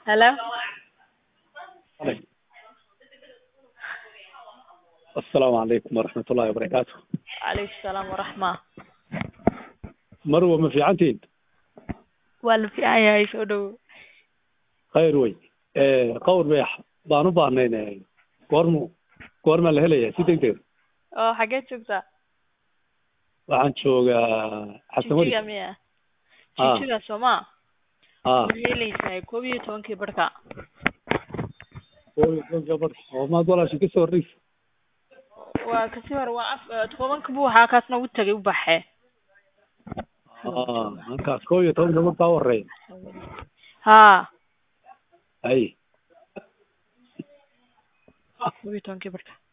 Hello. السلام عليكم ورحمة الله وبركاته. عليكم السلام ورحمة. مروة ما في عتيد ولا في أي سودو. خير وي قور بيح بانو بانين كورما اللي هليا سيدك حاجات شوكتا. waxaan joogaa xasamadi Chichiga miya. Chichiga Soma. Helaysaa 12 barka. oo ma doolashi ka soo riif Waa kasi hor waa 10 buu waxa kaasna u tagay u baxay. markaas 12 markaa horeey Ha. ay 12 barka.